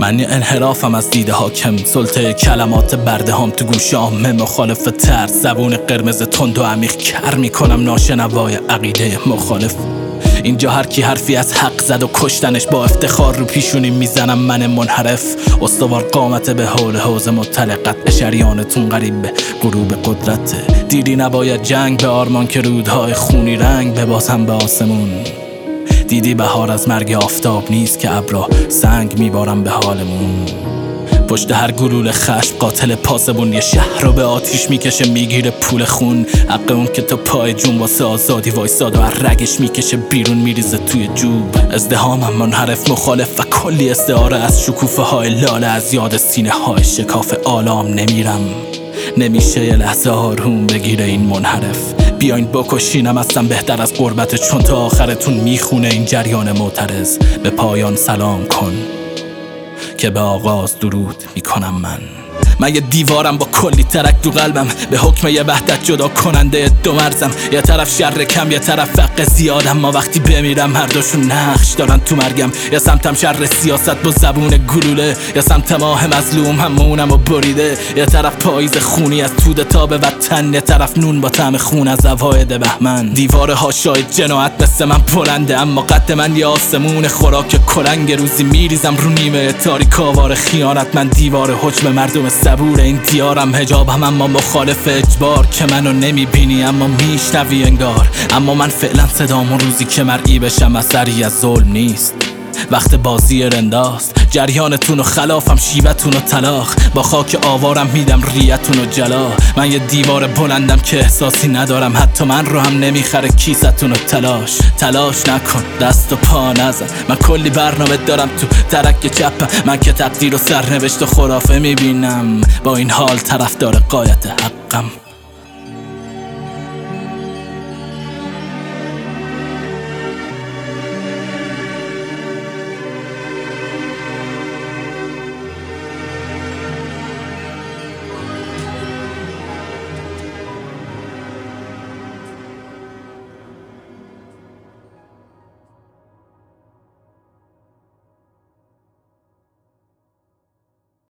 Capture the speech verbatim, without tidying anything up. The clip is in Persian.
من یه انحرافم از دید حاکم، سلطه کلمات برده هم تو گوشام، مخالف ترس زبون قرمز تند و عمیق کر میکنم ناشنوای عقیده مخالف. اینجا هر کی حرفی از حق زد و کشتنش با افتخار رو پیشونی میزنم من منحرف. استوار قامت به حول حوض مطلقت، شریانتون قریب به غروب قدرت. دیدی نباید جنگ به آرمان که رودهای خونی رنگ ببازم به آسمون. دیدی بهار از مرگ آفتاب نیست که ابرا سنگ میبارم به حالمون. پشت هر گلوله خشم قاتل پاسبون یه شهر رو به آتیش میکشه میگیره پول خون. حق اون که تا پای جون واسه آزادی وایساد و هر رگش میکشه بیرون میریزه توی جوب. ازدهامم منحرف مخالف و کلی استعاره از شکوفه های لاله، از یاد سینه های شکاف آلام نمیرم. نمیشه یه لحظه آروم بگیره این منحرف. بیاین بکشینم هستم بهتر از قربت، چون تا آخرتون میخونه این جریان معترض. به پایان سلام کن که به آغاز درود میکنم من. من یه دیوارم با کلی ترک تو قلبم، به حکم یه وحدت جدا کننده دو مرزم. یه طرف شر کم یه طرف فقر زیادم، ما وقتی بمیرم هر دوشون نقش دارن تو مرگم. یه سمتم شر سیاست با زبون گلوله، یه سمت ماه مظلوم همونم و بریده. یه طرف پاییز خونی از توده تا به وطن، یه طرف نون با طعم خون از عواید بهمن. دیوار هاشای جنایت مثل من بلنده، اما قد من یه آسمون خوراک کلنگ. روزی میریزم رو نیمه تاریک آوار خیانت، من دیوار حجم مردم صبور این دیارم. حجابم اما مخالف اجبار، که منو نمیبینی اما میشنوی انگار. اما من فعلا صدام روزی که مرئی بشم اثری از ظلم نیست. وقت بازی رنداست، جریانتون و خلافم شیوتون و طلاق. با خاک آوارم میدم ریتون و جلا. من یه دیوار بلندم که احساسی ندارم، حتی من رو هم نمیخره کیستون و تلاش. تلاش نکن دست و پا نزن، من کلی برنامه دارم تو ترک چپم. من که تقدیر و سرنوشت و خرافه میبینم، با این حال طرفدار غایت حقم.